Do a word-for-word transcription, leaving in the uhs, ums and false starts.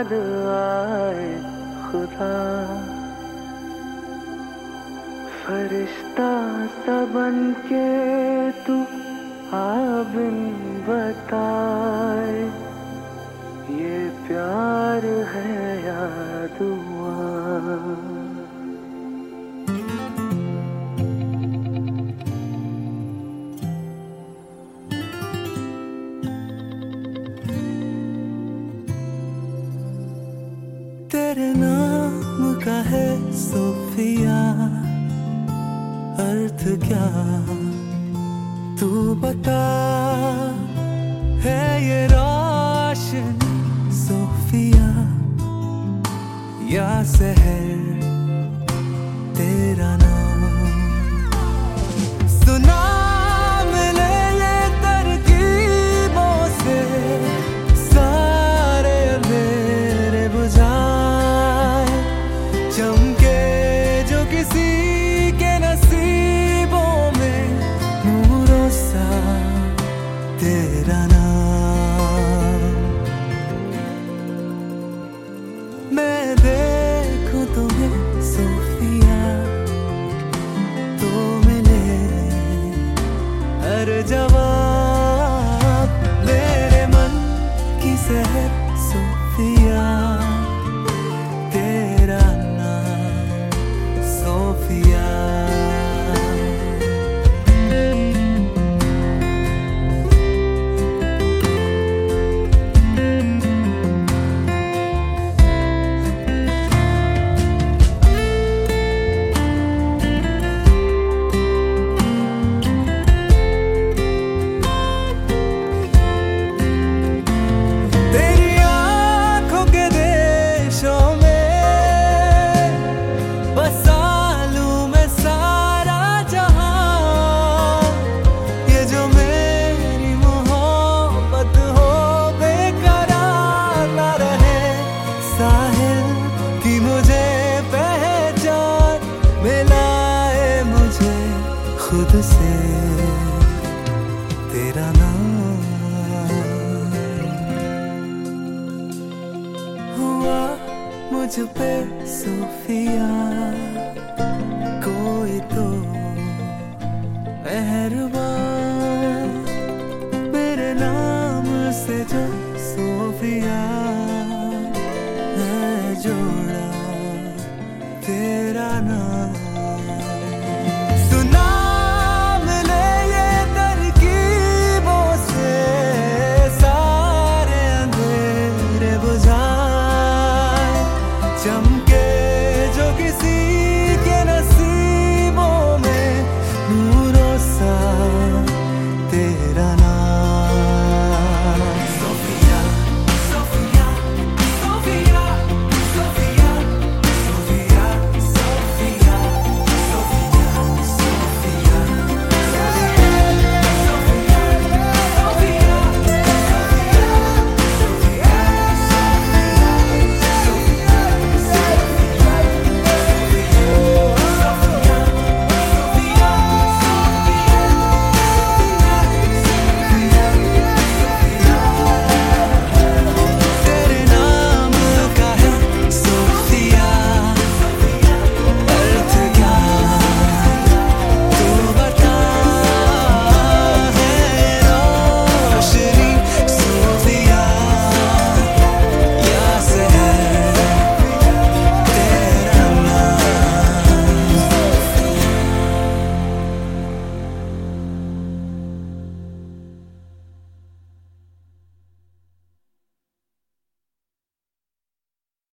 याद आए खुदा, फरिश्ता सा बन के तू आबिन बताए, ये प्यार है या दुआ। तेरे नाम का है सोफिया, अर्थ क्या तू बता, है ये रोशन सोफिया या सहर तेरा नाम। सुना मिले ये तरकीबों से सारे मेरे बुझाए, चमके जो किसी के नसीबों में नूरों सा तेरा नाम। मैं देखूं तुम्हें सोफिया तो मिले हर जवाब, मेरे मन की सहर सोफिया तेरा नाम सोफिया। खुद से तेरा नाम हुआ मुझ पे सोफिया, कोई तो मेहरबान मेरे नाम से जो सोफिया है जोड़ा तेरा।